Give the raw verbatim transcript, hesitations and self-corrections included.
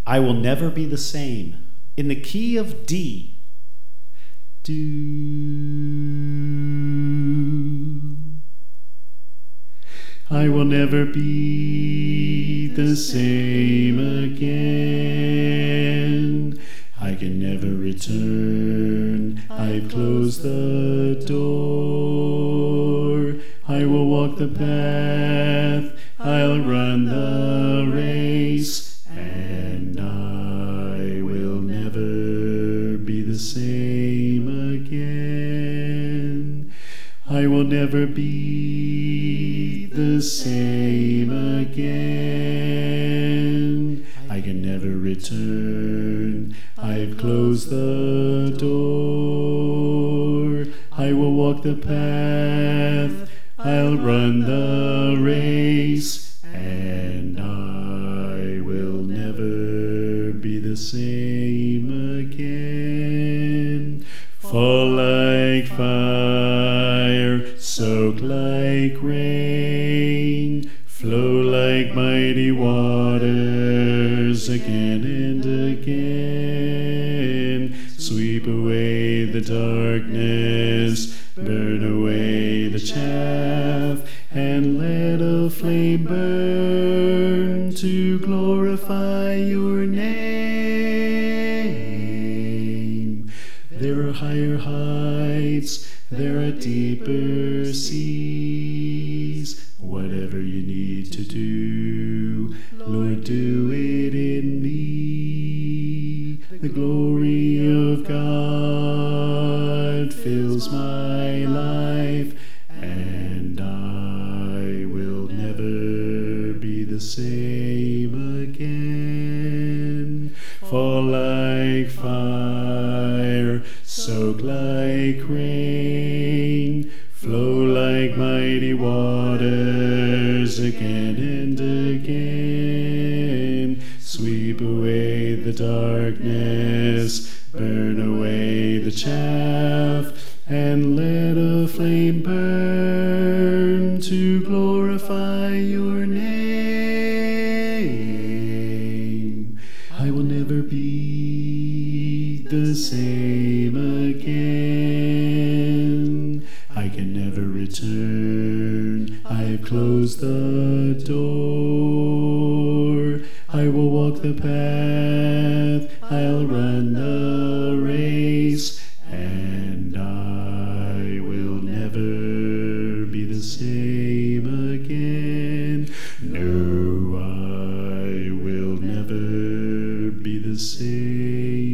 I will never be the same. In the key of D. Do. I will never be the same again. I can never return. I've closed the door. I will walk the path. I'll run the race. And I will never be the same again. I will never be the same again. I can never return. I've closed the door. I will walk the path. I'll run the race. And I will never be the same again. Fall like fire, soak like rain, flow like mighty waters again and again. Sweep away the darkness, burn away the chaff, and let a flame burn to glorify your name. There are higher heights, there are deeper seas. Whatever you need to do, Lord, do it in me. The glory of God fills my life, and I will never be the same again. Fall like fire, soak like rain, flow like mighty waters again and again. Sweep away the darkness, burn away the chaff, and let a flame burn to glorify your name. I will never be the same again. I can never return. I've closed the door. I will walk the path. I'll run the race. And I will never be the same again. No, I will never be the same